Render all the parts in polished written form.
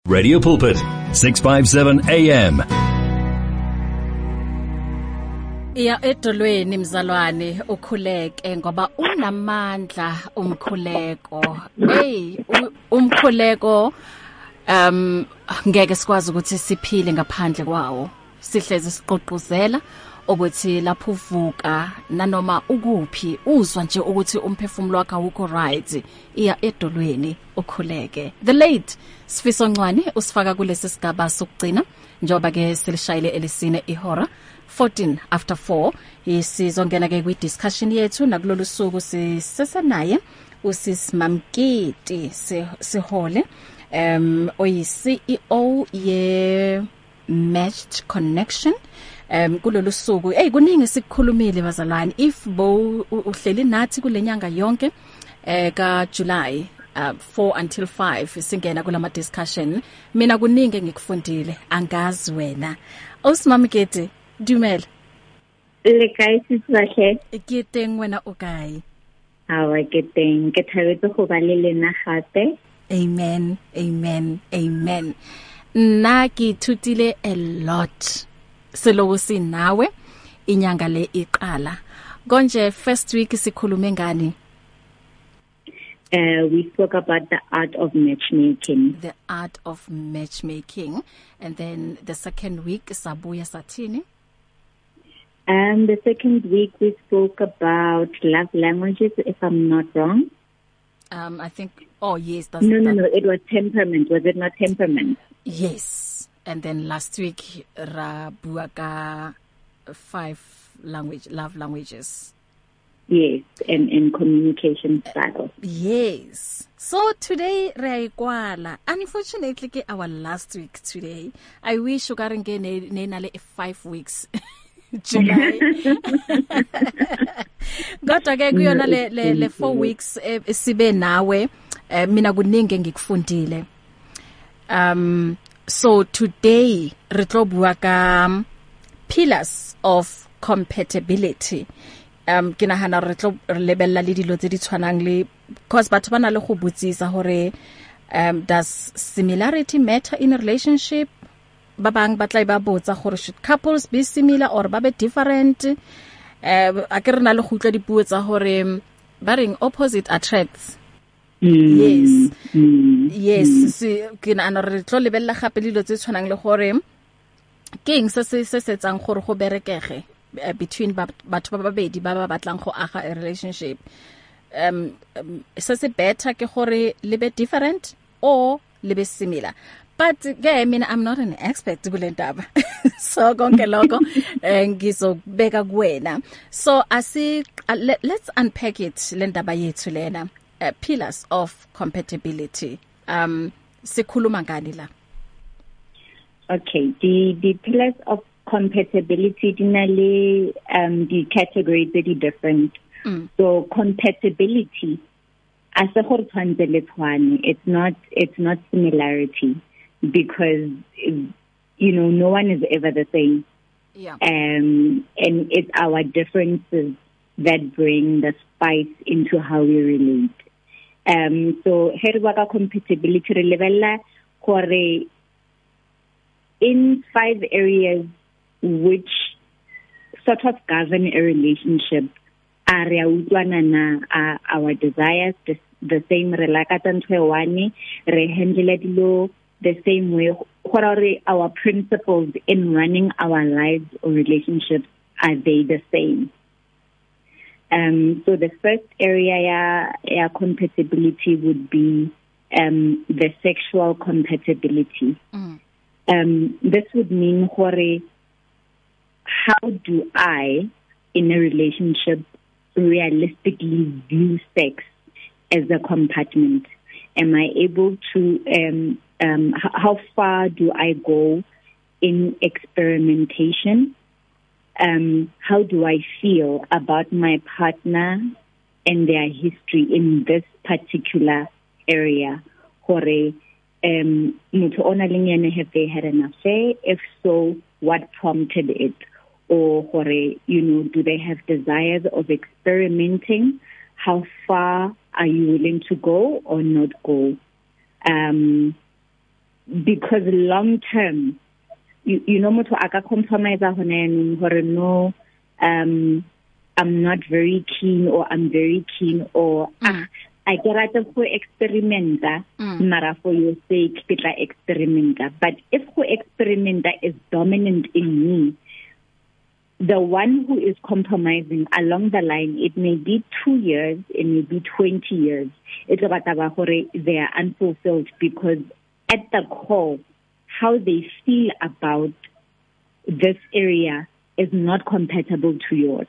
Radio Pulpit, 657 AM. Iya edolweni mzalwane ukhuleke ngoba unamandla umkhuleko. Umkhuleko ngeke sikwazi ukuthi siphile ngaphandle kwawo. Sihleze siqoquzela ukuthi lapho uvuka nanoma ukuphi uzwa nje ukuthi umphefumulo wakhe awukho right. Iya edolweni ukhuleke. The late Sifiso Ncwane usifaka kulesi sigaba sokugcina njoba ke selishayile elisine ihora 14 after 4. Isizongena ke kwi discussion yethu nakulolu suku sisesenaye uSisimamkiti Sihole oyi CEO ye Matched Connection. Kulolu suku kuningi sikukhulumile bazalwane. If bo uhleli nathi kulenyanga yonke ka July 4 until 5 singena kulama discussion, mina kuningi ngikufundile angazi wena. Usimamkiti dumela. Le kae sitsahle? Ke teng wena o kae? Hawa ke teng, ke thabetse go ba le lena gape. Amen, amen, amen. Na ke ithutile a lot. Seloku sinawe inyanga le iqala. Konje first week sikhulume ngani? We spoke about the art of matchmaking. The art of matchmaking. And then the second week sabuya sathini? The second week we spoke about love languages, if I'm not wrong. I think, yes. No, it was temperament. Was it not temperament? Yes. And then last week, Rabuaka 5 love languages. Yes, and communication style. Yes. So today, Raikwala, unfortunately, our last week today, I wish you can get 5 weeks. July. Kodwa ke kuyona le 4 weeks sibe nawe mina kuningi ngikufundile. So today re tlo bua ka pillars of compatibility. Ke nahana re tlo lebella le dilo tse di tshwanang le because batho bana le go botsisa hore does similarity matter in a relationship? Ba bang ba tla ba botsa gore should couples be similar or ba be different? A ke rena le go utlwa dipuo tsa hore ba reng opposite attracts. Yes. Yes, ke nana re tlo lebella gape dilo tse tshwanang le gore keng se setsang gore go berekege between batho ba babedi ba ba batlang go aga a relationship. Se better ke gore le be different or le be similar. But ke mina I'm not an expert kulendaba. So konke lokho ngizobeka kuwena. So let's unpack it lendaba yethu lena. Pillars of compatibility. Sikhuluma ngani la? Okay, the pillars of compatibility dinale the categories very different. So compatibility as a whole it's not similarity, because no one is ever the same. Yeah. And it's our differences that bring the spice into how we relate. So here waka compatibility re lebella gore in 5 areas which sort of govern a relationship. Are our desires the same? Re lakatsa ntho e one, re handle dilo the same way. What are our principles in running our lives or relationships? Are they the same? So the first area compatibility would be the sexual compatibility. This would mean how do I, in a relationship, realistically view sex as a compartment? Am I able to, how far do I go in experimentation? How do I feel about my partner and their history in this particular area? Motho ona le yena, have they had an affair? If so, what prompted it? Or do they have desires of experimenting? How far are you willing to go or not go? because long term you know motho aka compromise hore no I'm not very keen or I'm very keen or I get out of experimenta mara for your sake pitla experimenta. But if experimenta is dominant in me, the one who is compromising along the line, it may be 2 years, it may be 20 years. It's about they are unfulfilled because at the core, how they feel about this area is not compatible to yours.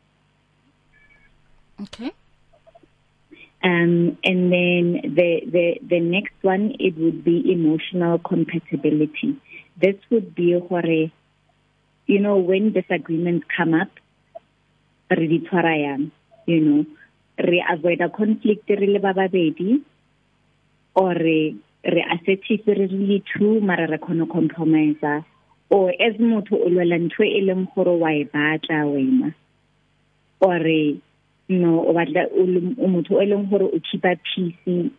Okay. And then the next one, it would be emotional compatibility. This would be when disagreements come up, re avoid a conflict re le ba babedi, or re assertive re really true mara re khona compromise, or as motho o lwela ntwe e leng gore wa e batla wena, or no o batla o motho o leng gore o keepa peace,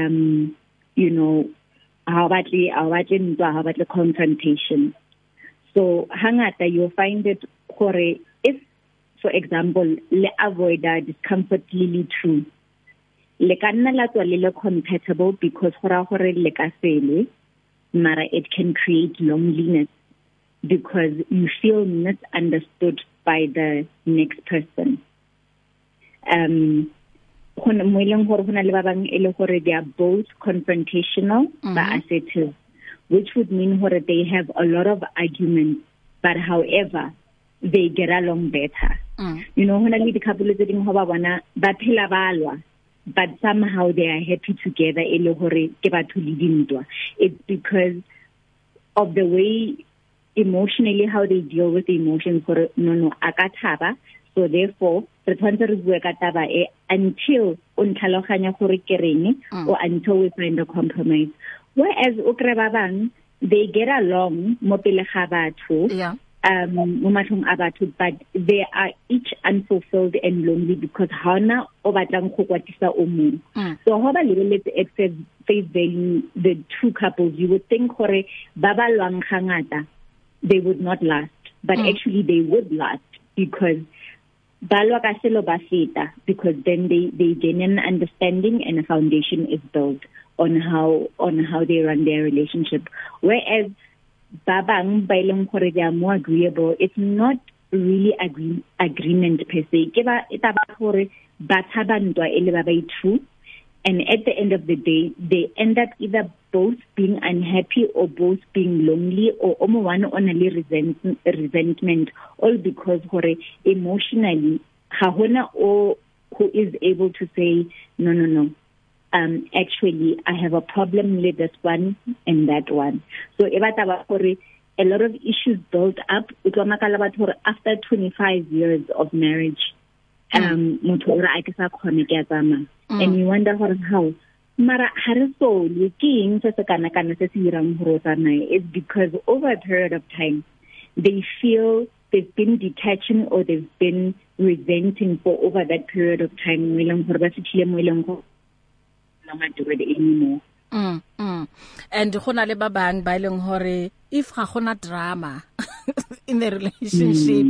ha batle ntwa ha batle confrontation. So hangata you'll find it gore if for example le avoid discomfort really true le ka nna la tswa le compatible because gore le ka sele mara it can create loneliness because you feel misunderstood by the next person. They are both confrontational but assertive, which would mean that they have a lot of arguments, but however, they get along better. You know, when I lead the couple of things, but somehow they are happy together. It's because of the way emotionally how they deal with the emotions. So therefore, until or until we find a compromise. Whereas they get along but they are each unfulfilled and lonely because hana obatlang go kwatisa o mong. So how about let's accept face value the two couples, you would think gore ba ba lwang hangata they would not last, but actually they would last because because then they gain an understanding and a foundation is built on how they run their relationship. Whereas babang ba ileng gore they are more agreeable, it's not really agreement per se. And at the end of the day, they end up either both being unhappy or both being lonely or one only resentment, all because emotionally, who is able to say, no, actually, I have a problem with this one and that one. So, a lot of issues built up. After 25 years of marriage, and you wonder how. Mara hariso looking it's because over a period of time they feel they've been detaching or they've been resenting for over that period of time anymore. And gona le ba bang ba ileng hore if ga gona drama in the relationship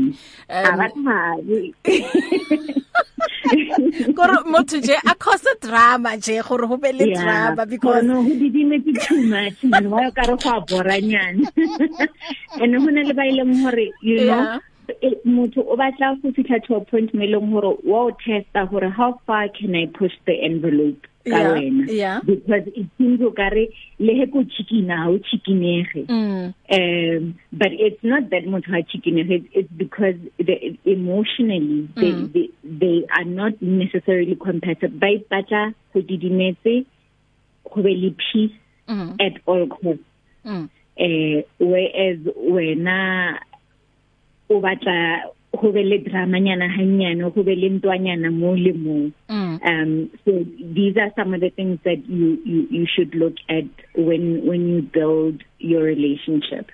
gore motho je a cause drama je gore ho be le drama because no who did it too much man wa ka re go boranyana and hona le ba ileng hore you know motho o batla go fitla to a point me leng hore wa o testa hore how far can I push the envelope because it seems okare le he ko chikina o chikinege but it's not that much chikinege, it's because emotionally they are not necessarily compatible. By batla go didimetse go be le peace at all costs, whereas wena o batla go be le drama nyana hanyana go be le ntwanyana mo le mo. So these are some of the things that you should look at when you build your relationship.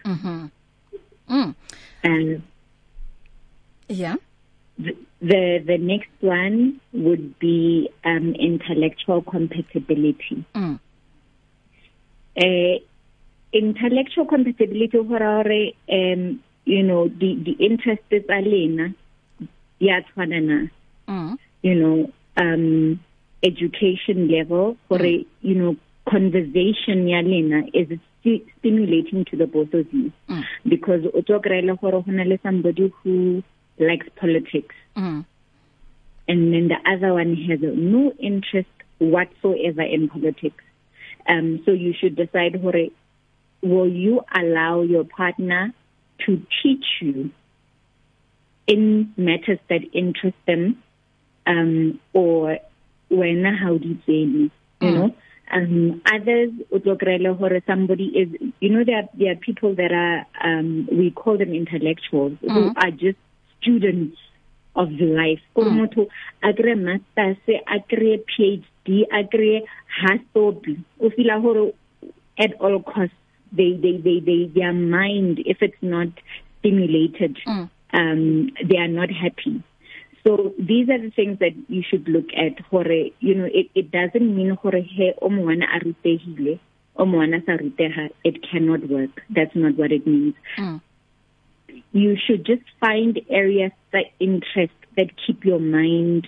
The next one would be intellectual compatibility. intellectual compatibility hore you know the interests are lena ya tshwanana you know education level hore you know conversation ya lena is stimulating to the both of you because o tlokrela hore hona le somebody who likes politics and then the other one has no interest whatsoever in politics. So you should decide, will you allow your partner to teach you in matters that interest them, or when how do you say, you know? Others, somebody is, you know, there are people that are, we call them intellectuals, who are just students of life. Agre masters, agre PhD, agre hasobi. Ufila at all costs, their mind, if it's not stimulated, they are not happy. So these are the things that you should look at. You know, it doesn't mean it cannot work. That's not what it means. You should just find areas that interest, that keep your mind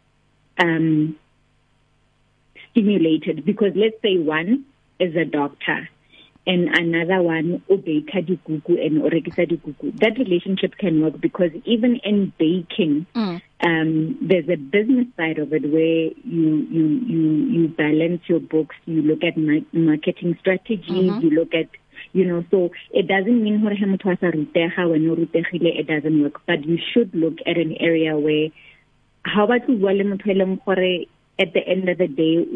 stimulated. Because let's say one is a doctor and another one ubeka dikuku and orekisa dikuku. That relationship can work because even in baking, there's a business side of it where you balance your books, you look at marketing strategies, you look at, you know, so it doesn't mean it doesn't work, but you should look at an area where how about at the end of the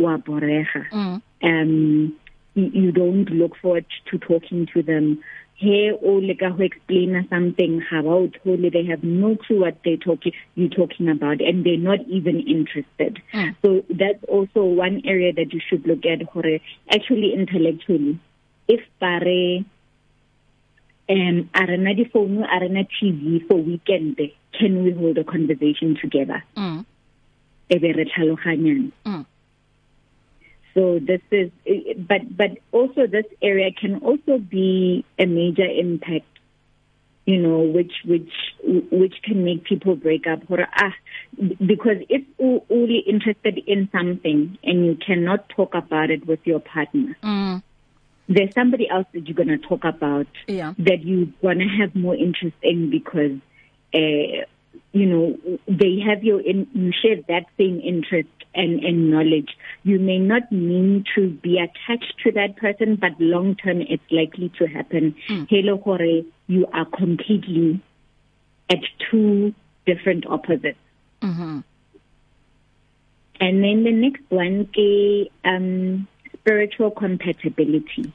day you don't look forward to talking to them. Here or like who explain something about they have no clue what you're talking about, and they're not even interested. So that's also one area that you should look at actually intellectually. If bare arena di phone, arena TV for weekend, can we hold a conversation together? So this is, but also this area can also be a major impact, you know, which can make people break up. Because if you're only interested in something and you cannot talk about it with your partner, there's somebody else that you're going to talk about that you're going to have more interest in because, you know, they have you share that same interest and knowledge. You may not mean to be attached to that person, but long term it's likely to happen. You are completely at two different opposites. And then the next one is spiritual compatibility.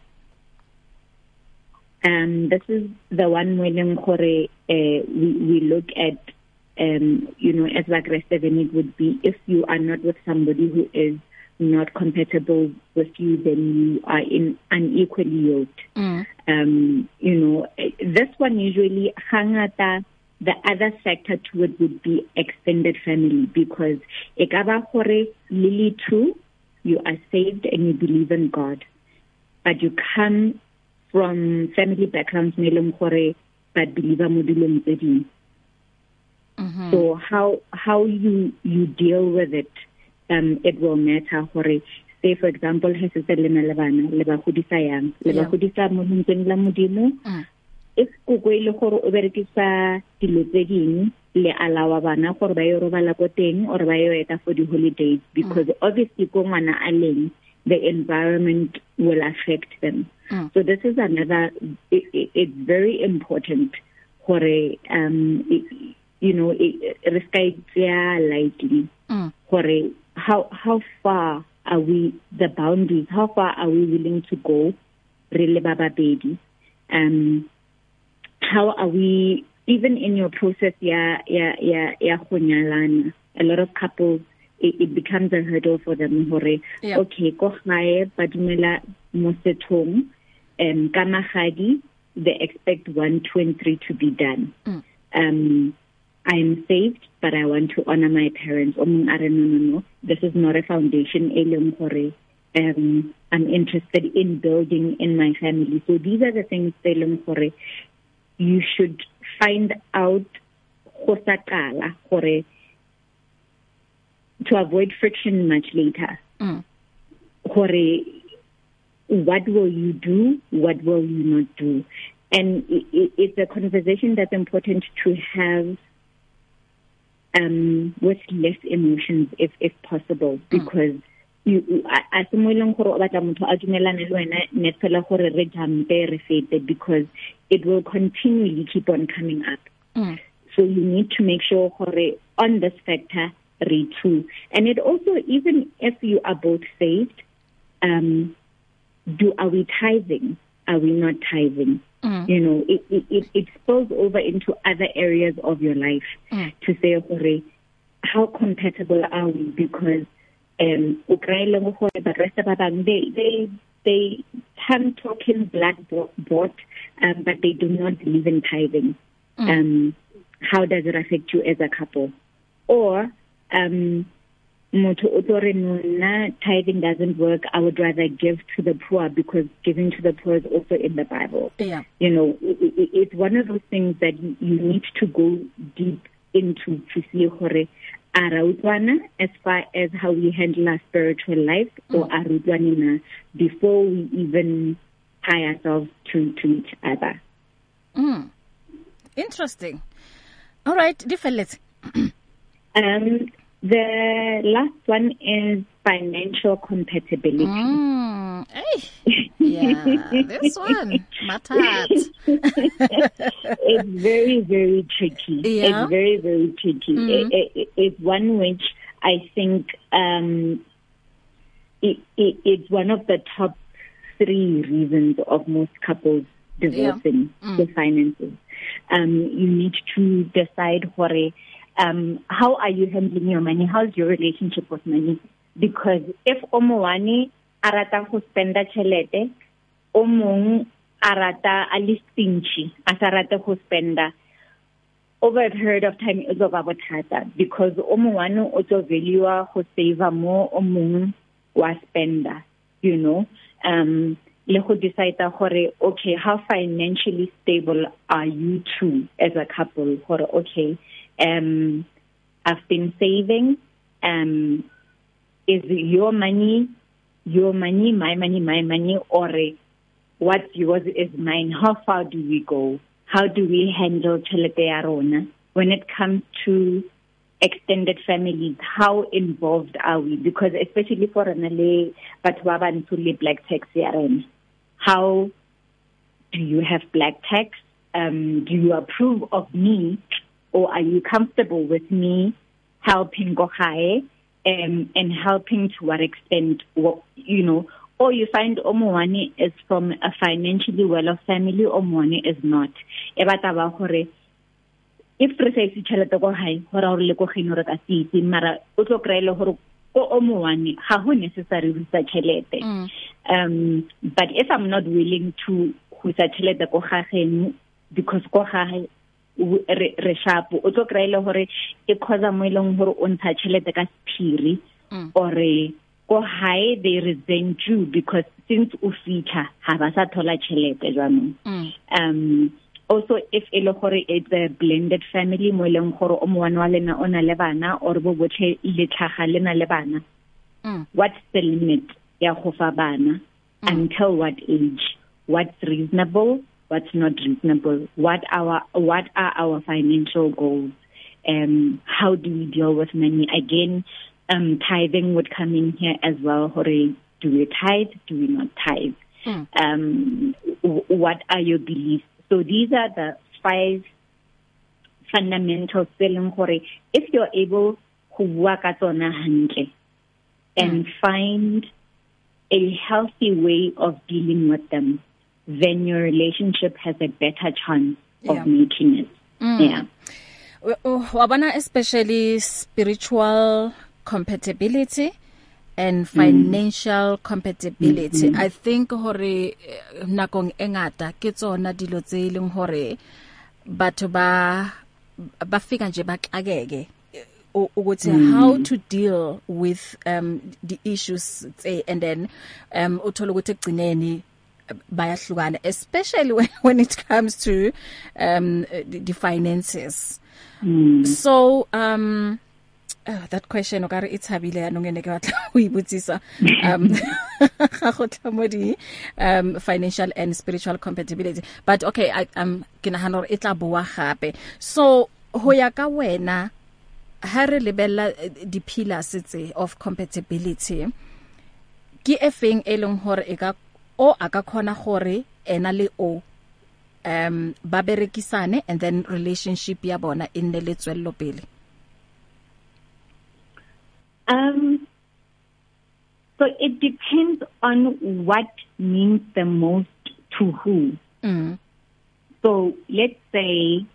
This is the one when we look at, you know, as aggressive, and it would be if you are not with somebody who is not compatible with you, then you are unequally yoked. You know, this one usually hangata. The other factor to it would be extended family, because ekaba hore lili too, you are saved and you believe in God, but you come from family backgrounds melong hore but believer modulong tse ding. So how you deal with it, it will matter. Say for example, he says leba hodisa yang, leba hodisa mo nteng la modimo. If go ile gore o berekisa dilo tse ding le alawa bana gore ba yo robala go teng or ba yo eta for the holidays, because obviously go ngwana a leng, the environment will affect them. So this is another, it's very important for you know, lightly. How far are we, the boundaries, how far are we willing to go? Really, Baba baby. How are we, even in your process, a lot of couples, it becomes a hurdle for them. Okay, go higher, badumela mosetong, kamahadi, they expect 1, 2, and 3 to be done. I am saved, but I want to honor my parents. No. This is not a foundation. I'm interested in building in my family. So these are the things that you should find out to avoid friction much later. What will you do? What will you not do? And it's a conversation that's important to have with less emotions, if possible, because because it will continually keep on coming up. So you need to make sure on this factor, too. And it also, even if you are both saved, are we tithing? Are we not tithing? You know, it spills over into other areas of your life to say, how compatible are we? Because they can talk in blackboard, but they do not believe in tithing. How does it affect you as a couple? Or tithing doesn't work, I would rather give to the poor, because giving to the poor is also in the Bible. Yeah. You know, it's one of those things that you need to go deep into to see as far as how we handle our spiritual life, or before we even tie ourselves to each other. Interesting. All right, different. The last one is financial compatibility. Yeah, this one, Matat. It's very, very tricky. Yeah. It's very, very tricky. It's one which I think it's one of the top 3 reasons of most couples divorcing the finances. You need to decide how are you handling your money? How's your relationship with money? Because if omoane arata ho spenda chelete, omong arata alistinchi, asarata ho spenda, over a period of time is over bothata, because omoane auto value ho save more, omong wa spenda, you know. Le go decide okay, how financially stable are you two as a couple? Okay, I've been saving. Is your money, my money, or what's yours is mine? How far do we go? How do we handle chelete ya rona? When it comes to extended families, how involved are we? Because especially for Renale, but black tax yaren. How do you have black tax? Do you approve of me, or are you comfortable with me helping go high and helping to what extent, you know? Or you find Omoane is from a financially well-off family, Omoane is not. If re say tšhelete go high, hora o le go geno re ka se mara o tlo kreile hore ko Omoane ha ho necessary ho sa tšhelete. But if I'm not willing to ho sa tšhelete go gageno, because go high re sharp, o tlo kreile hore e khoza mo ileng hore o ntsha tšhelete ka sephiri, or go high they resent you because since o fitlha ha ba sa thola tšhelete jwanong. Also, if it's a blended family, mo ileng gore o moane wa lena ona le bana, or bo botlhe le tlhaga lena le bana, what's the limit ya go fa bana? Until what age? What's reasonable? What's not reasonable? What are our financial goals? How do we deal with money? Again, tithing would come in here as well. Do we tithe? Do we not tithe? What are your beliefs? So these are the 5 fundamentals. If you're able to work at hantle and find a healthy way of dealing with them, then your relationship has a better chance of making it. Yeah. Wabana, especially spiritual compatibility and financial compatibility. I think hore nakong engata ke tsona dilo tse leng hore batho ba fika nje ba xakeke ukuthi how to deal with the issues and then uthola ukuthi egcineni bayahlukana, especially when it comes to the finances. So that question okare ithabile ya nongene ke batla ho ibutsisa ga go tlamodi financial and spiritual compatibility, but okay, I ke nahana hore e tla boa gape. So ho ya ka wena ha re lebella di pillars tse of compatibility ke efeng e leng hore e ka o aka khona gore ena le o ba berekisane and then relationship ya bona in le tswello pele? So it depends on what means the most to who. So let's say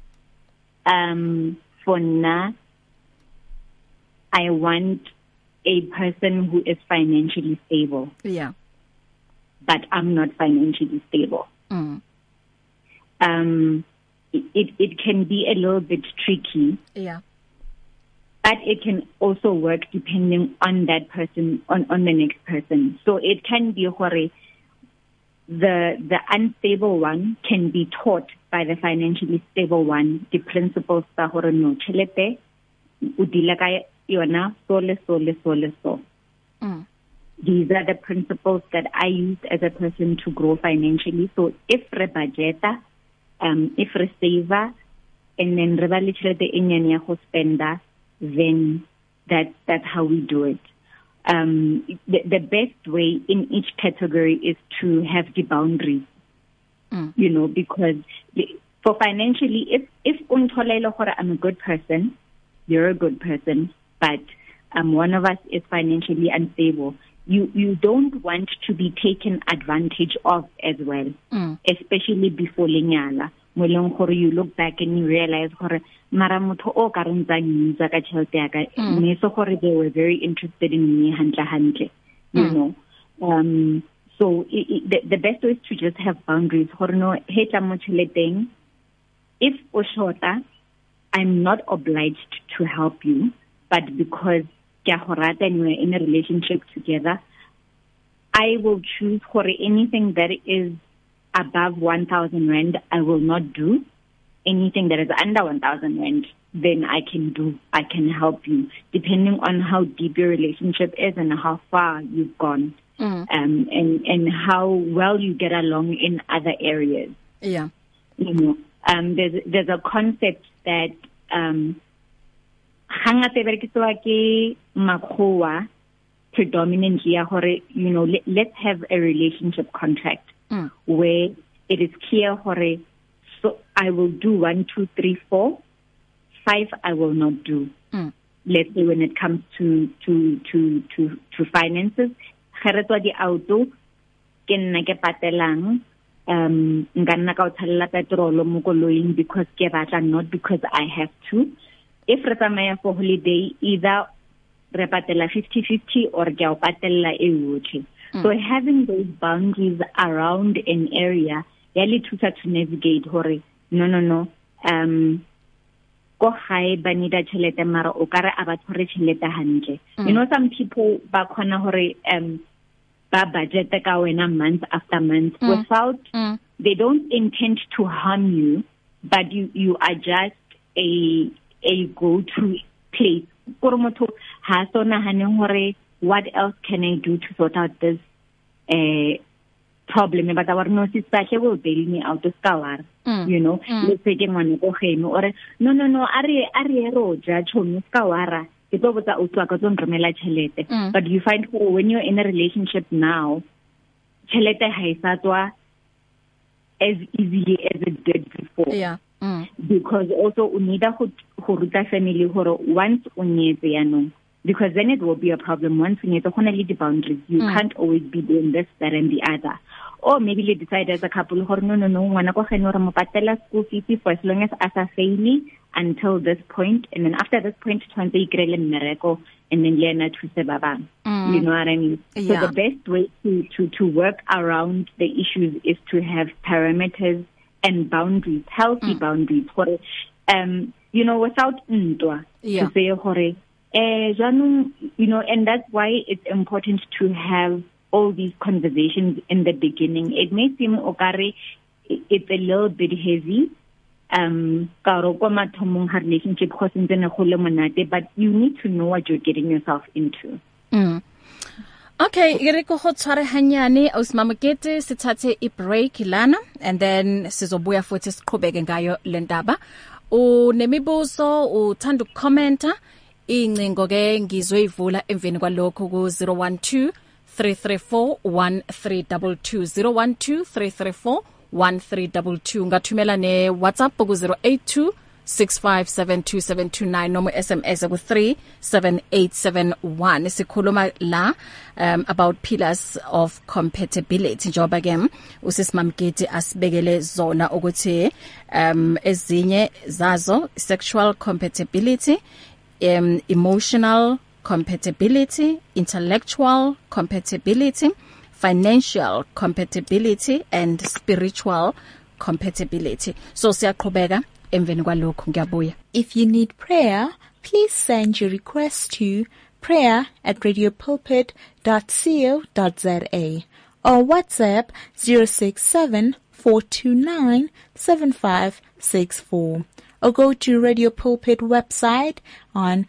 for now I want a person who is financially stable. Yeah. But I'm not financially stable. It can be a little bit tricky. Yeah. But it can also work depending on that person, on the next person. So it can be the unstable one can be taught by the financially stable one the principles tsa hore no tšhelete o dila ka yona so. These are the principles that I use as a person to grow financially. So if re budgeta, if re saver, and then re ba le tšhelete e nyane ya go spenda, then that's how we do it. The best way in each category is to have the boundaries, you know, because for financially, if I'm a good person, you're a good person, but one of us is financially unstable, you don't want to be taken advantage of as well, especially before lenyala. You look back and you realize mara motho o ka rentsang user ka tšhelete ya ka mme so gore they were very interested in me hantle, you know. So the best way is to just have boundaries. No, he tla mo tšheleteng, if o shorta, I'm not obliged to help you, but because ke a go rata and we're in a relationship together, I will choose for anything that is above 1,000 rand, I will not do. Anything that is under 1,000 rand, then I can help you, depending on how deep your relationship is and how far you've gone, and how well you get along in other areas. Yeah. You know, there's a concept that hangate berekisiwa ke makgowa predominantly, you know, let's have a relationship contract where it is clear, so I will do 1, 2, 3, 4, 5 I will not do. Let's say when it comes to finances, kharetwa di auto ke nna ke patelang nka nna ka uthalela petrol mo koloing because ke batla, not because I have to. If re tsamaya for holiday, either re patela 50-50 or ke a patela e yotlhe. So having those boundaries around an area really thusa to navigate no go gae ba need tšhelete mara o kare a ba tshware tšhelete hantle. You know, some people ba khona ba budget ka wena month after month without they don't intend to harm you, but you are just a go-to place. Motho ha so nahaneng hore what else can I do to sort out this problem? But our nurses will bail me out of scar. You know, let's say ngwane go geno or no are ro judge home skawara ke tlo botsa utwa ka tsong romela tšhelete. But you find when you're in a relationship now, tšhelete ha isa tswa as easily as it did before. Yeah. Because also you need to ruta family once unyetse yanong, because then it will be a problem. Once you need to the boundaries, you can't always be doing this, that, and the other. Or maybe you decide as a couple, no, ngwana ko geno re mo patela school fees for as long as asa faili until this point, and then after this point, tshwantse ikrele mmereko, and then lena thuse ba bang. You know what I mean? Yeah. So the best way to work around the issues is to have parameters and boundaries, healthy boundaries. without ntwa Yeah. to say hore and that's why it's important to have all these conversations in the beginning. It may seem okare it's a little bit heavy relationship but you need to know what you're getting yourself into. Okay, re go tshware hanyane Ausimamokete sithathe I break lana and then sizobuya futhi siqhubeke ngayo lendaba. Nemibuzo uthanda ukucommenta incingo ke ngizoyivula emveni kwalokho ku 012 334 1322 012 334 1322 ngathumela ne WhatsApp ku 082 6572729 noma SMS ku 37871 sikhuluma la about pillars of compatibility njoba ke uSisimamokete asibekele zona ukuthi ezinye zazo sexual compatibility, emotional compatibility, intellectual compatibility, financial compatibility and spiritual compatibility. So siyaqhubeka emveni kwalokho ngiyabuya. If you need prayer, please send your request to prayer@radiopulpit.co.za or WhatsApp 067-429-7564 or go to Radio Pulpit website on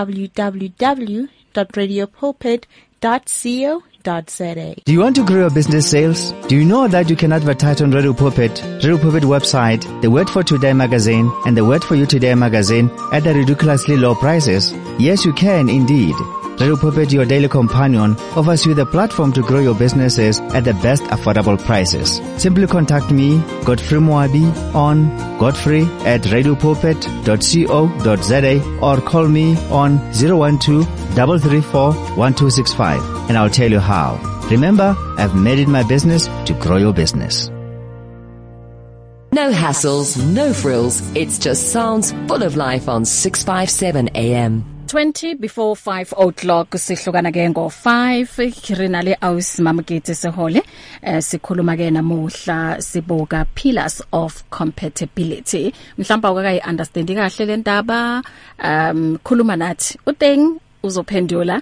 www.radiopulpit.co.za. Do you want to grow your business sales? Do you know that you can advertise on Radio Pulpit website, the Word for Today magazine, and the Word for You Today magazine at the ridiculously low prices? Yes, you can indeed. Radio Pulpit, your daily companion, offers you the platform to grow your businesses at the best affordable prices. Simply contact me, Godfrey Moabi, on godfrey@radiopulpit.co.za or call me on 012-334-1265 and I'll tell you how. Remember, I've made it my business to grow your business. No hassles, no frills. It's just sounds full of life on 657 AM. 20 before 5 o'clock sihlukana ke ngo 5 kirina le Ausimamokete sehole sikhuluma ke namuhla sibuka pillars of compatibility. Mhlawumbe ukakayi understand kahle le ndaba khuluma nathi uteng uzophendula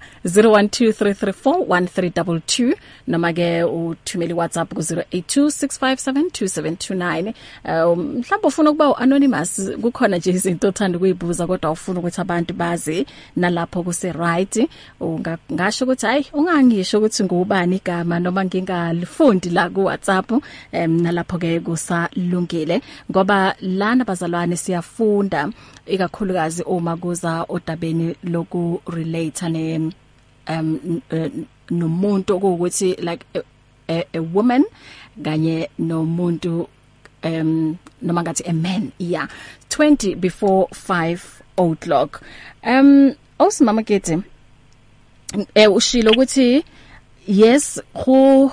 0123341322 noma ke uthumeli WhatsApp ku 0826572729. Mhlawumbe ufuna ukuba anonymous kukhona nje izinto othanda ukuyibuza kodwa ufuna ukuthi abantu bazi nalapho kuse right ungasho ukuthi hayi ungangisho ukuthi ngubani igama noma ngingalifundi la ku WhatsApp nalapho ke kusalungile ngoba lana bazalwane siyafunda ikakhulukazi uma kuza odabeni loku relate ne nomuntu ukuthi like a woman kanye nomuntu noma ngathi a man. Yeah, 20 before 5 o'clock. Ausimamokete ushilo ukuthi yes who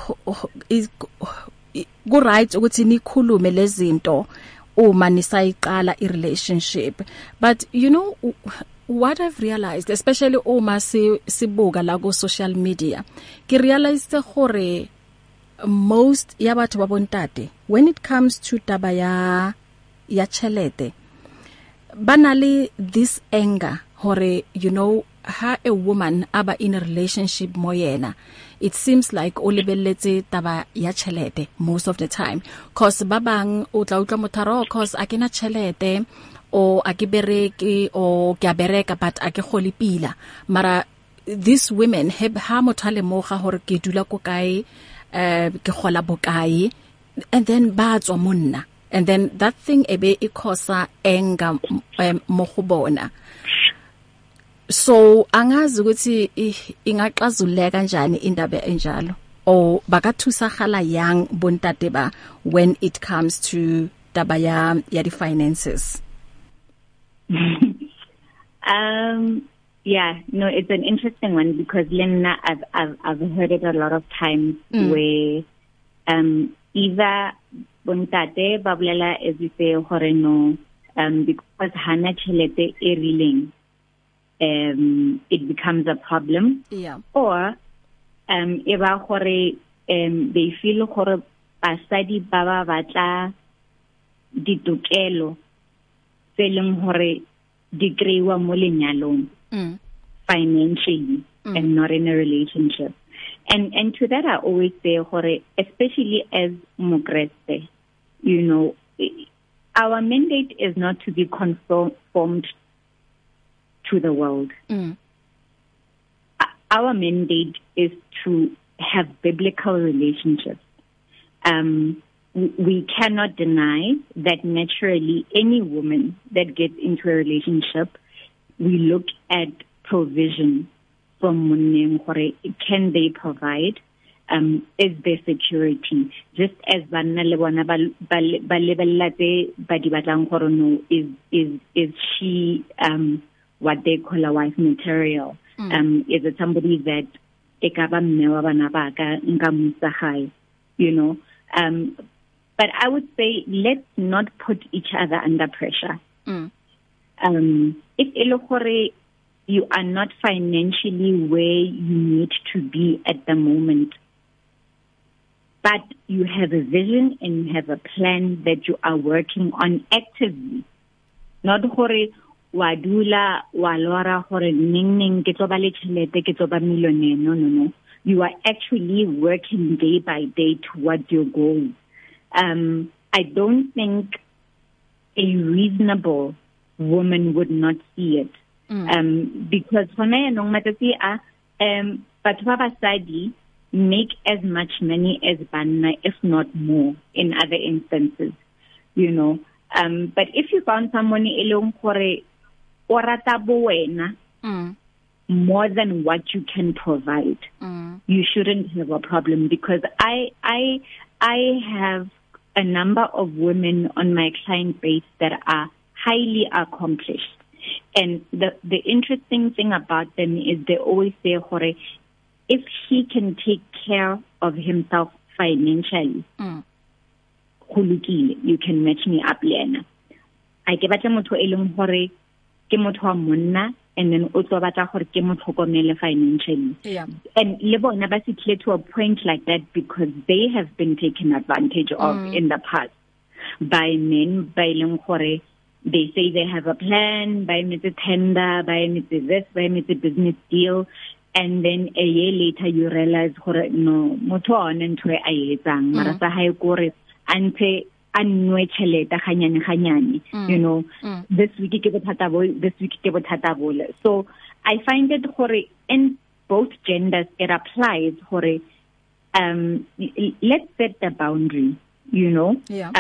go right ukuthi nikhulume lezinto uma nisayiqala irelationship, but you know what I've realized, especially uma sibuka la ku social media, ke realized gore most ya batho ba bontate when it comes to taba ya chelete banale this anger hore ha a woman aba in a relationship moyena, it seems like o lebelletse taba ya chelete most of the time, cause babang o tla utla motharo cause akena chelete o akibereki o kiabereka but ake golipila mara these women ha mothale moga hore ke dula ko kae ke gola bokae and then ba tswa monna and then that thing ebe ikosa anger mo go bona. So angazi ukuthi ingaxazuleka kanjani indaba enjalo o bakathusagala yang bontate ba when it comes to taba ya di finances. Yeah, no, it's an interesting one because Lena, I've heard it a lot of times where either bontate bablela as you say hore no because hana chelete e rileng it becomes a problem. Yeah. Or eba hore they feel hore basadi ba batla ditokelo tseleng hore degree wa mo lenyalong financially and not in a relationship. And to that I always say, especially as Mokreste, you know, our mandate is not to be conformed to the world. Our mandate is to have biblical relationships. We cannot deny that naturally any woman that gets into a relationship, we look at provision from monneng, can they provide? Is there security? Just as banna le bona ba lebella tse ba di batlang gore no, is she what they call a wife material? Is it somebody that ekaba mme wa bana ba ka nka musa gae, you know? But I would say let's not put each other under pressure. If elokore you are not financially where you need to be at the moment, but you have a vision and you have a plan that you are working on actively, not hore wadula walora hore ning ke tlo ba le tšhelete ke tlo ba millionaire. No. You are actually working day by day towards your goals. I don't think a reasonable woman would not see it. Because batho ba basadi make as much money as banna, if not more, in other instances, you know. But if you found someone elong gore o rata bo wena more than what you can provide, you shouldn't have a problem. Because I have a number of women on my client base that are highly accomplished. And the interesting thing about them is they always say, if he can take care of himself financially, you can match me up lena. I ke batla motho eleng hore ke motho wa monna, and then o tlo batla hore ke mo tlhokomele financially. Yeah. And le bona ba fitlhe to a point like that because they have been taken advantage of in the past by men, by eleng hore they say they have a plan, by me the tender, by me the this, by me the business deal, and then a year later you realize no, motho on into a etsang mara sa hae gore ante anwe cheleta ganyane, you know, this week ke bothata bo, this week ke bothata bo. So I find it in both genders it applies let's set the boundary, you know. Yeah.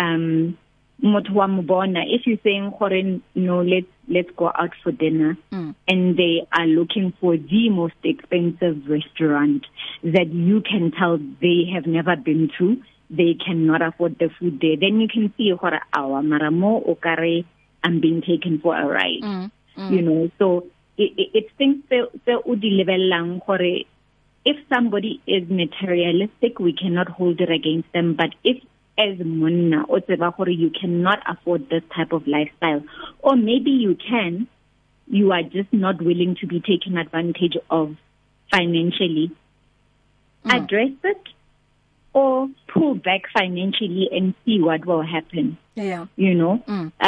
If you're saying, no, let's go out for dinner, and they are looking for the most expensive restaurant that you can tell they have never been to, they cannot afford the food there, then you can see maramo okare I'm being taken for a ride. You know, so it's things that if somebody is materialistic, we cannot hold it against them, but if as monna o tseba gore you cannot afford this type of lifestyle, or maybe you can, you are just not willing to be taken advantage of financially, address it or pull back financially and see what will happen. Yeah. You know,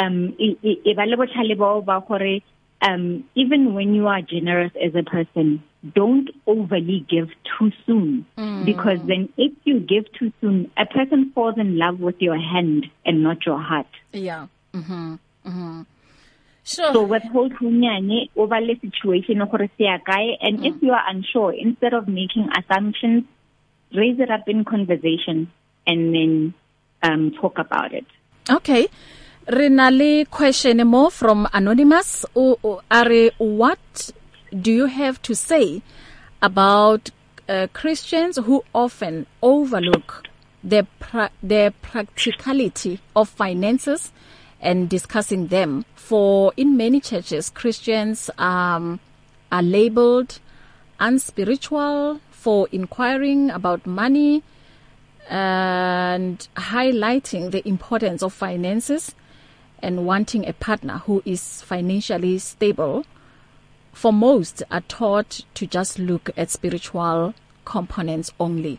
even when you are generous as a person, don't overly give too soon, because then if you give too soon, a person falls in love with your hand and not your heart. Yeah. Sure. So withhold hunyane over the situation, and if you are unsure, instead of making assumptions, raise it up in conversation and then talk about it. Okay. Renale question more from Anonymous. Are what do you have to say about Christians who often overlook the practicality of finances and discussing them? For in many churches, Christians are labeled unspiritual for inquiring about money and highlighting the importance of finances and wanting a partner who is financially stable. For most are taught to just look at spiritual components only.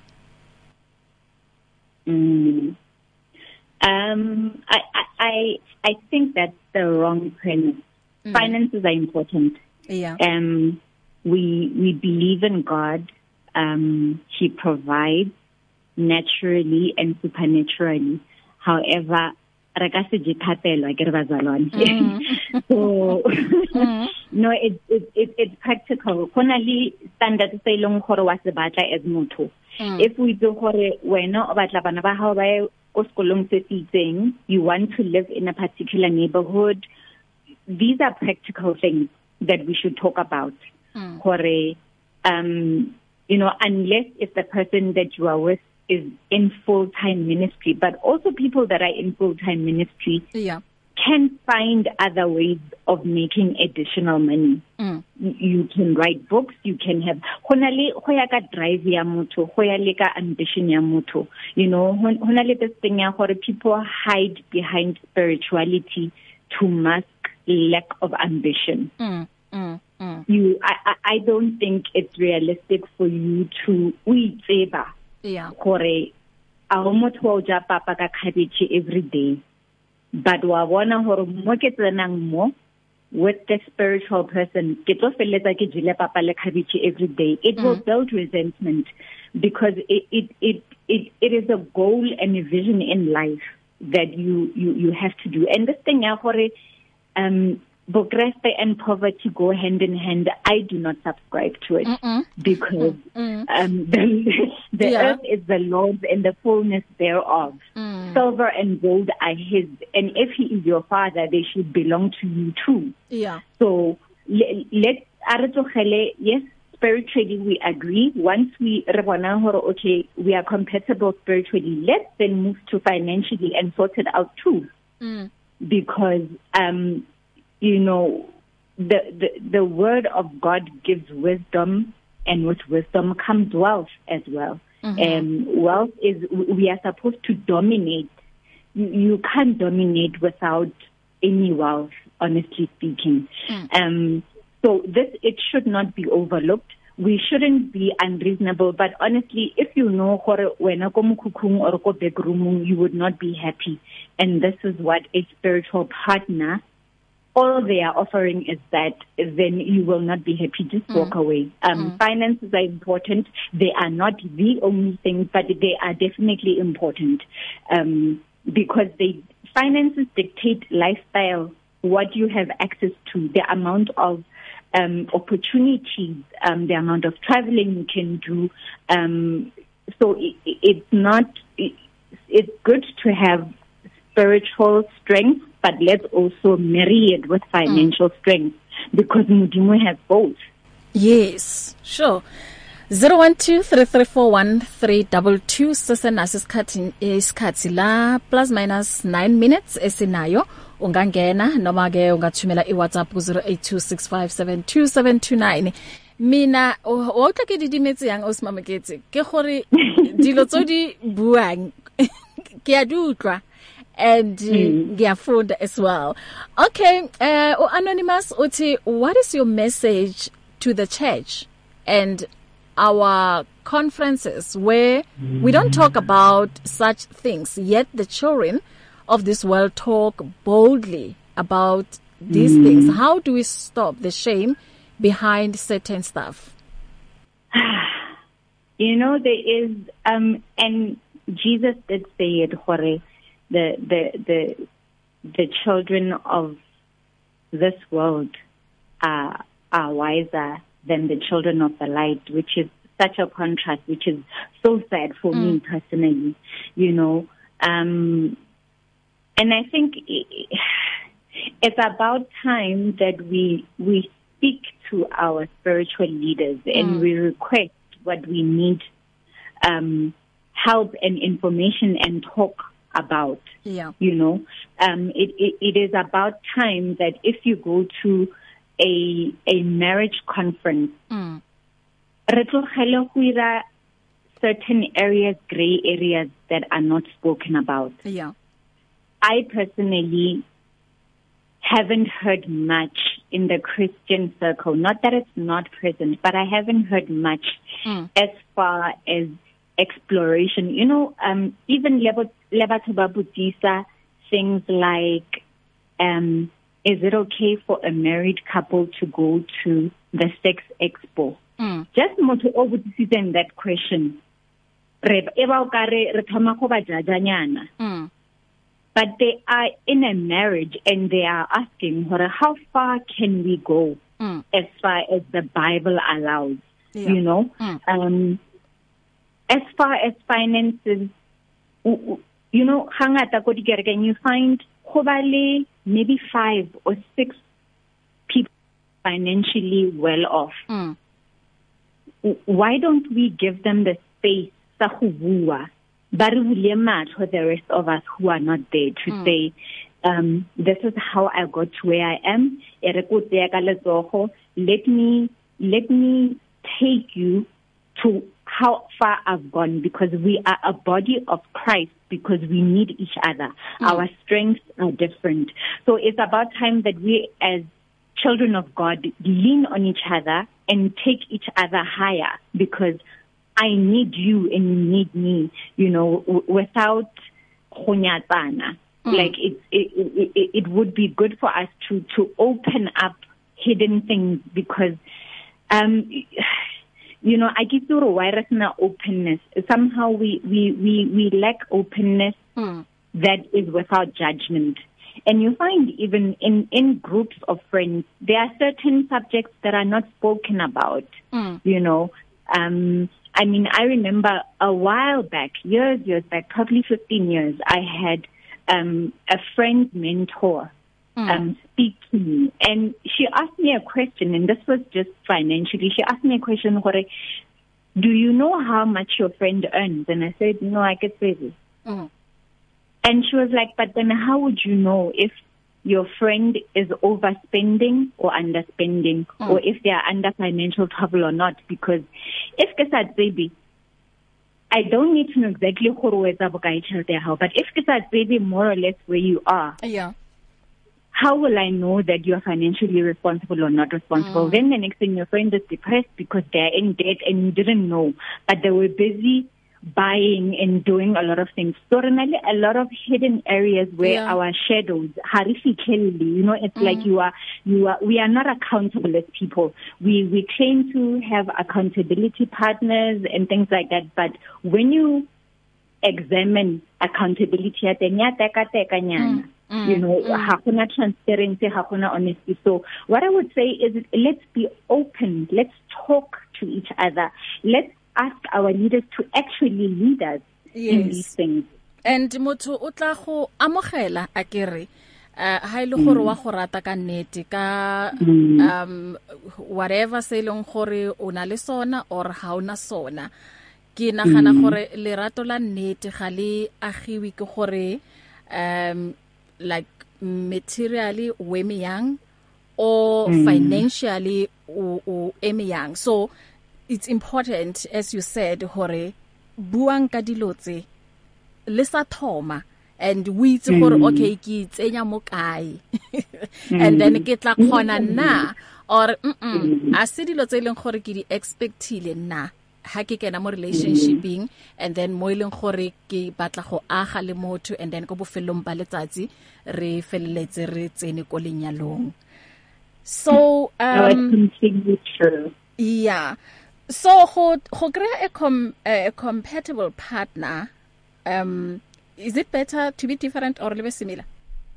I think that's the wrong premise. Finances are important. Yeah. We believe in God. He provides naturally and supernaturally. However, so no, it's practical. Konali standard say long gore wa se batla as motho. If we do gore wena o batla bana ba hao ba ko skolong se itseng, you want to live in a particular neighborhood, these are practical things that we should talk about. Gore unless if the person that you are with is in full-time ministry, but also people that are in full-time ministry can find other ways of making additional money. You can write books, you can have drive ya motho, ambition ya motho. This thing ya gore people hide behind spirituality to mask lack of ambition. I don't think it's realistic for you to gore a motho wa ja papa ka cabbage every day, but wa bona gore mo ke tsenang mo with the spiritual person ke tlo feletsa ke jile papa le cabbage every day. It will build resentment because it is a goal and a vision in life that you have to do. And this thing ya gore Bogreste and poverty go hand in hand. I do not subscribe to it because the earth is the Lord's and the fullness thereof. Silver and gold are His, and if He is your Father, they should belong to you too. Yeah. So yes, spiritually we agree. Once we okay, we are compatible spiritually, let's then move to financially and sort it out too. Because the word of God gives wisdom, and with wisdom comes wealth as well. And wealth is, we are supposed to dominate. You can't dominate without any wealth, honestly speaking. So it should not be overlooked. We shouldn't be unreasonable, but honestly, if you know when or go bedroom, you would not be happy. And this is what a spiritual partner, all they are offering is that, then you will not be happy. Just walk away. Finances are important. They are not the only thing, but they are definitely important because finances dictate lifestyle, what you have access to, the amount of opportunities, the amount of traveling you can do. So it's good to have spiritual strength, but let's also marry it with financial strength because Mudimo has both. Yes, sure. 012334132 sesena isikhathi la plus minus 9 minutes esinayo. Ungangena noma ke ungathumela iWhatsApp ku 0826572729. Mina o tla ke didimetse yang o smameketse ke gore dilo tso di buang ke a dutlwa and ngiyafunda as well. Okay, Anonymous uthi, what is your message to the church and our conferences where we don't talk about such things, yet the children of this world talk boldly about these things? How do we stop the shame behind certain stuff? There is, and Jesus did say it, Jorge, the children of this world are wiser than the children of the light, which is such a contrast, which is so sad for me personally, and I think it's about time that we speak to our spiritual leaders and we request what we need, help and information and talk about. Yeah. It is about time that if you go to a marriage conference, certain areas, gray areas that are not spoken about. Yeah. I personally haven't heard much in the Christian circle. Not that it's not present, but I haven't heard much as far as exploration. Even Lebatobabutisa, things like is it okay for a married couple to go to the sex expo? Just motho o botsisitseng that question. But they are in a marriage and they are asking, how far can we go as far as the Bible allows? Yeah. You know, as far as finances, you know, hangata ko dikereke, you find maybe 5 or 6 people financially well off. Why don't we give them the space for the rest of us who are not there to say, this is how I got to where I am. Let me take you to how far I've gone, because we are a body of Christ, because we need each other. Our strengths are different. So it's about time that we as children of God lean on each other and take each other higher, because I need you and you need me, you know, without khonyatana. Like it would be good for us to open up hidden things, because you know, I give you a virus na openness. Somehow we lack openness that is without judgment. And you find even in groups of friends, there are certain subjects that are not spoken about, you know. I mean, I remember a while back, years back, probably 15 years, I had a friend mentor speak to me, and she asked me a question, and this was just financially. She asked me a question, do you know how much your friend earns? And I said, no, I could say this. And she was like, but then how would you know if your friend is overspending or underspending, or if they are under financial trouble or not? Because if Kesat baby, I don't need to know exactly but if Kesat baby more or less where you are, how will I know that you are financially responsible or not responsible? Then the next thing, your friend is depressed because they are in debt and you didn't know, but they were busy buying and doing a lot of things. So really a lot of hidden areas where our shadows, you know, it's like we are not accountable as people. We claim to have accountability partners and things like that, but when you examine accountability, you know, hakuna transparency, hakuna honesty. So what I would say is, let's be open. Let's talk to each other. Let's ask our leaders to actually lead us in these things. And motho o tla go amogela akere ha ile gore wa go rata ka nnete ka whatever se leng gore o na le sona or ha ona sona. Ke nagana gore lerato la nnete ga le agiwi ke gore like materially we me young or financially o eme young. So it's important, as you said, hore buang ka dilotse le sa thoma, and we itse gore okay ke tsenya mo kae and then ke tla khona na or a se dilo tse leng gore ke di expectile na ha ke kena mo relationshiping, and then mo ileng gore ke batla go aga le motho, and then go bofelong ba letsatsi re feleletse re tsene ko lenyalong. So true. Yeah. So go kry a compatible partner, is it better to be different or live similar?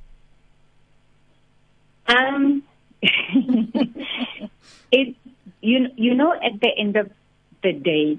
It you know, at the end of the day,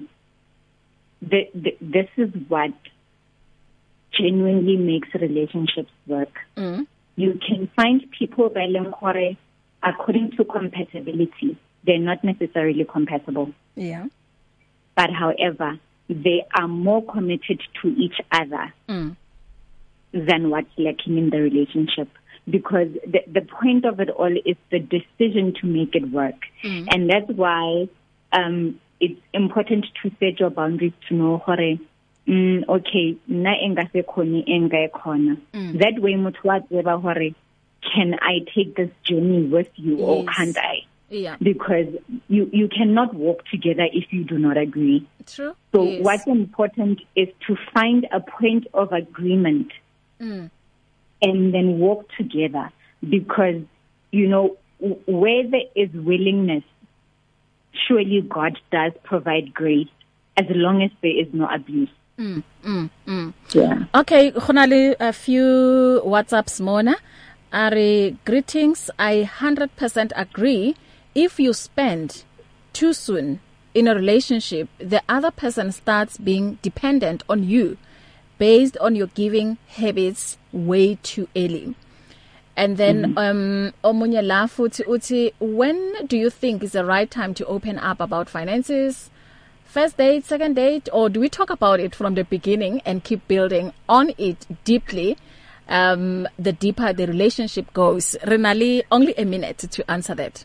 this is what genuinely makes relationships work. You can find people according to compatibility, they're not necessarily compatible. Yeah. But however, they are more committed to each other than what's lacking in the relationship. Because the point of it all is the decision to make it work. And that's why it's important to set your boundaries, to know, okay, na engase khoni enga khona. That way mutwa can I take this journey with you, or can't I? Yeah. Because you cannot walk together if you do not agree. True. So what's important is to find a point of agreement and then walk together. Because where there is willingness, surely God does provide grace as long as there is no abuse. Yeah. Okay, khonale a few WhatsApps Mona. Are greetings. I 100% agree. If you spend too soon in a relationship, the other person starts being dependent on you based on your giving habits way too early. And then omunye la futhi uthi, when do you think is the right time to open up about finances? First date, second date, or do we talk about it from the beginning and keep building on it deeply? The deeper the relationship goes. Renali, only a minute to answer that.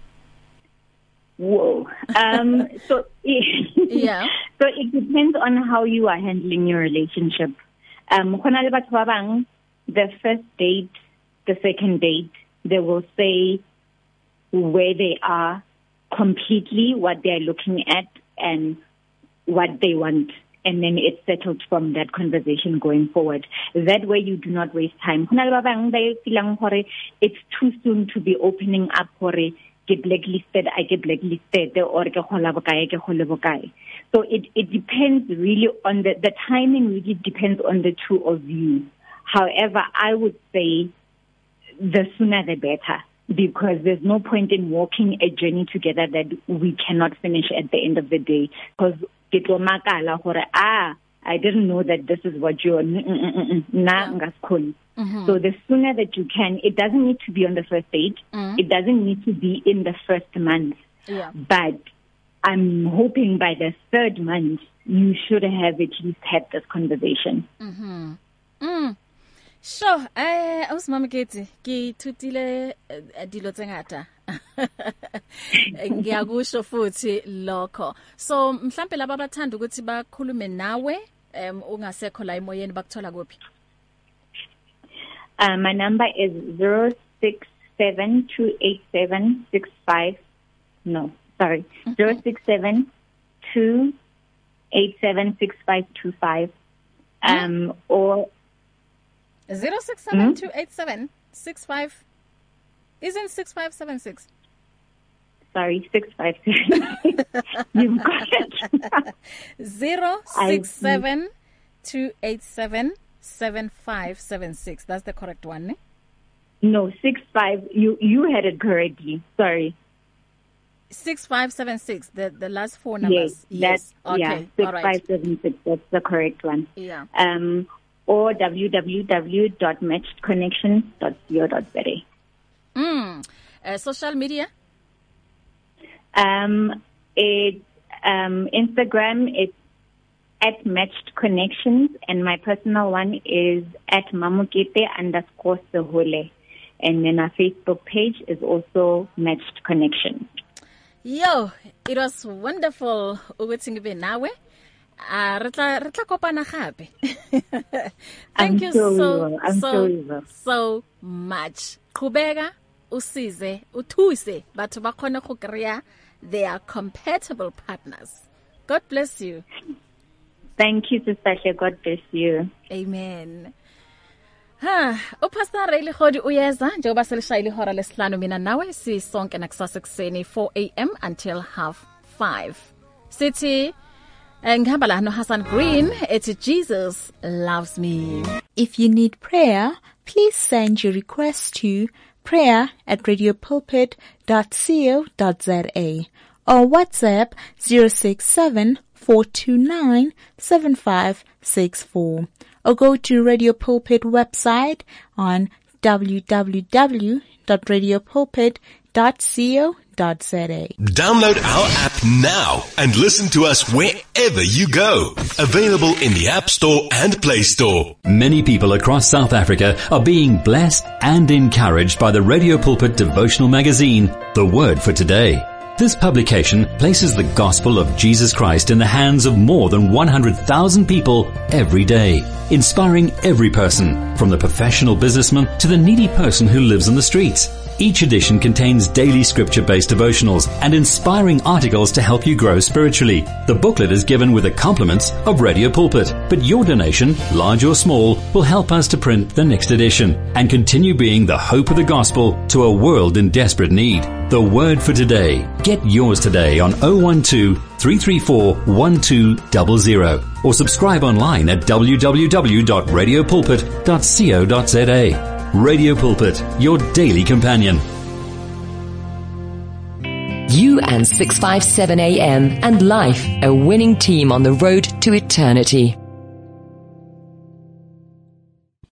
Whoa. So it depends on how you are handling your relationship. The first date, the second date, they will say where they are completely, what they are looking at, and what they want, and then it's settled from that conversation going forward. That way you do not waste time. It's too soon to be opening up for I get blacklisted, or so it depends really on the timing really depends on the two of you. However, I would say the sooner the better, because there's no point in walking a journey together that we cannot finish at the end of the day. Because I didn't know that this is what you're So the sooner that you can, it doesn't need to be on the first date. It doesn't need to be in the first month. Yeah. But I'm hoping by the third month, you should have at least had this conversation. Sure. Usmama Keti, ki thutile dilo tse ngata. Ngiyakusho futhi lokho. So mhlambe laba abathanda ukuthi bakhulume nawe ungasekho la emoyeni bakuthola kuphi? My number is 067-287-6525. Or 067-287-65. Isn't 6576? Sorry, 6576. You've got it. 067-287-7576. That's the correct one, eh? No, 65. You had it correctly. Sorry. 6576. The last four numbers. Yes. Okay. 6576. That's the correct one. Yeah. Or www.matchedconnections.co.za. Social media? Instagram, it's at Matched Connections, and my personal one is at mamukete_sehole. And then our Facebook page is also Matched Connections. Yo, it was wonderful ukuthi ngibe nawe. Retla kopana gape. Thank you so much. Qhubeka usize uthuse batho ba khona go kreya they are compatible partners. God bless you. Thank you, Sister. God bless you. Amen. Upastor Ray Khodi uyeza njengoba selishayile ihora lesihlanu mina nawe sisonke nakusasa ekseni 4 a.m. until 5:30. Sithi ngihamba la no Hassan Green, it's Jesus loves me. If you need prayer, please send your request to prayer@radiopulpit.co.za or WhatsApp 067-429-7564 or go to Radio Pulpit website on www.radiopulpit.co.za. Download our app now and listen to us wherever you go. Available in the App Store and Play Store. Many people across South Africa are being blessed and encouraged by the Radio Pulpit devotional magazine, The Word for Today. This publication places the gospel of Jesus Christ in the hands of more than 100,000 people every day, inspiring every person, from the professional businessman to the needy person who lives on the streets. Each edition contains daily scripture-based devotionals and inspiring articles to help you grow spiritually. The booklet is given with the compliments of Radio Pulpit, but your donation, large or small, will help us to print the next edition and continue being the hope of the gospel to a world in desperate need. The Word for Today. Get yours today on 012-334-1200 or subscribe online at www.radiopulpit.co.za. Radio Pulpit, your daily companion. You and 657 AM and life, a winning team on the road to eternity.